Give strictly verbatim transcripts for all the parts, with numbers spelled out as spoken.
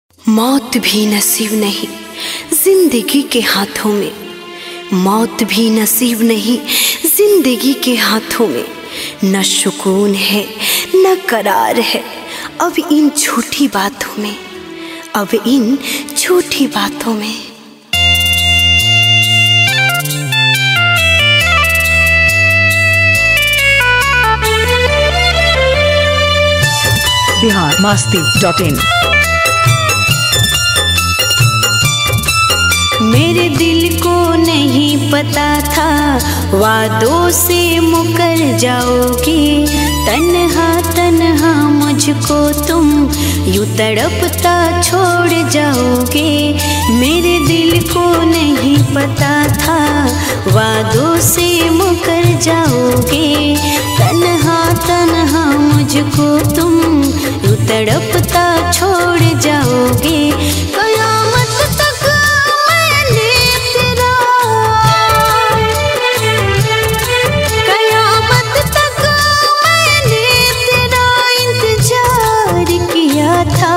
मौत भी नसीब नहीं जिंदगी के हाथों में, मौत भी नसीब नहीं जिंदगी के हाथों में। न सुकून है न करार है अब इन झूठी बातों में, अब इन झूठी बातों में। Bihar Masti dot in. मेरे दिल को नहीं पता था वादों से मुकर जाओगे, तन्हा तन्हा मुझको तुम यूं तड़पता छोड़ जाओगे। मेरे दिल को नहीं पता था वादों से मुकर जाओगे, तन्हा तन्हा मुझको तुम यूं तड़पता छोड़ जाओगे। कयामत तक मैंने तेरा, कयामत तक मैंने तेरा इंतजार किया था,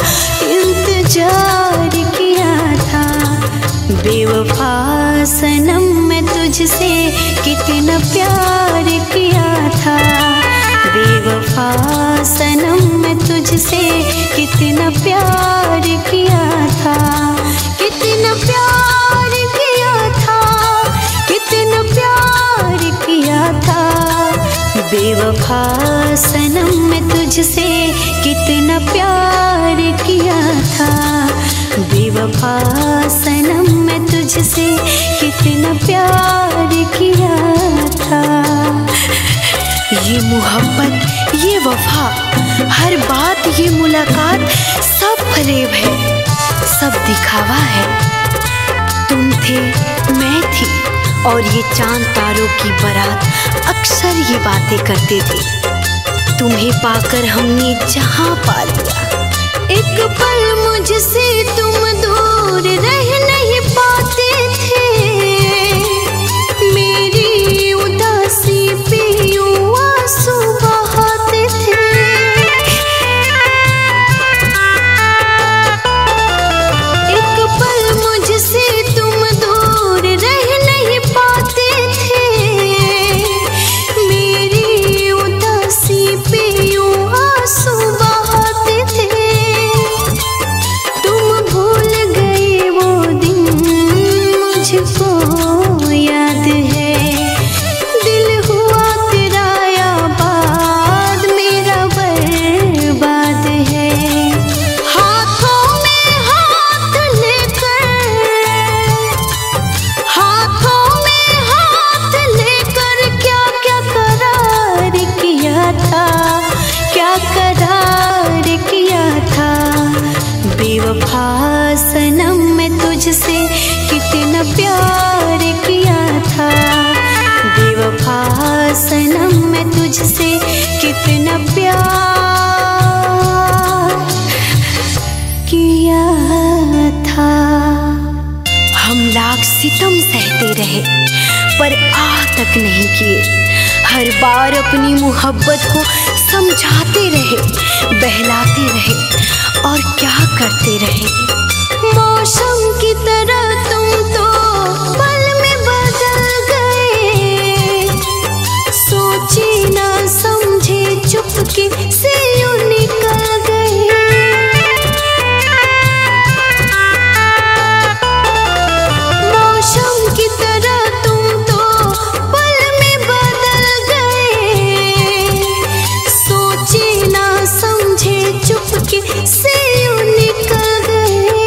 इंतजार किया था। बेवफा सनम मैं तुझसे कितना प्यार किया था, बेवफा सनम मैं तुझसे कितना प्यार किया था, कितना प्यार किया था, कितना प्यार किया था। बेवफा सनम मैं तुझसे कितना प्यार किया था, बेवफा सनम मैं तुझसे कितना प्यार किया था। ये मोहब्बत ये वफा हर बात ये मुलाकात सब फरेब है, सब दिखावा है। तुम थे मैं थी और ये चांद तारों की बारात अक्सर ये बातें करते थे। तुम्हें पाकर हमने जहां पा लिया, एक पल मुझसे तुम दूर रह नहीं पाते थे। मेरी उदासी पे यूं आंसू बहाते थे। एक पल मुझसे तुम दूर रह नहीं पाते थे। मेरी उदासी पे यूं आंसू बहाते थे। तुम भूल गए वो दिन मुझको याद है, दिल हुआ तेरा आबाद मेरा बर्बाद है। हाथों में हाथ लेकर, हाथों में हाथ लेकर क्या क्या करार किया था, क्या करार किया था। बेवफा सनम मैं तुझसे कितना प्यार किया था, बेवफा सनम मैं तुझसे कितना प्यार किया था। हम लाख सितम सहते रहे पर आह तक नहीं किए, हर बार अपनी मोहब्बत को समझाते रहे, बहलाते रहे और क्या करते रहे। मौसम की तरह तुम तो पल में बदल गए, सोचे ना समझे चुपके से यूं निकल गए। मौसम की तरह तुम तो पल में बदल गए, सोचे ना समझे चुपके से यूं निकल गए।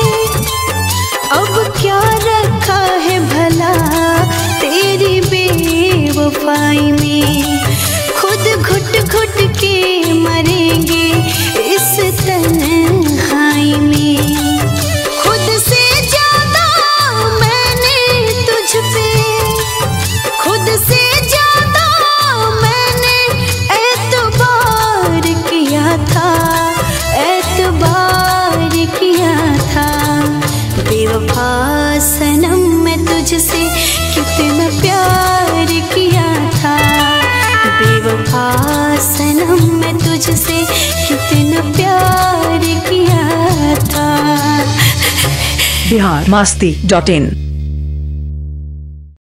अब क्या रखा है भला तेरी बेवफाई में, खुद घुट घुट के मरेंगे इस तन्हाई में। खुद से ज्यादा मैंने तुझ पे, खुद से ज्यादा मैंने एतबार किया था, एतबार किया था। बेवफा सनम मैं तुझसे कितना प्यार किया था, बेवफा सनम मैं तुझसे कितना प्यार किया था। बिहार मस्ती डॉट इन।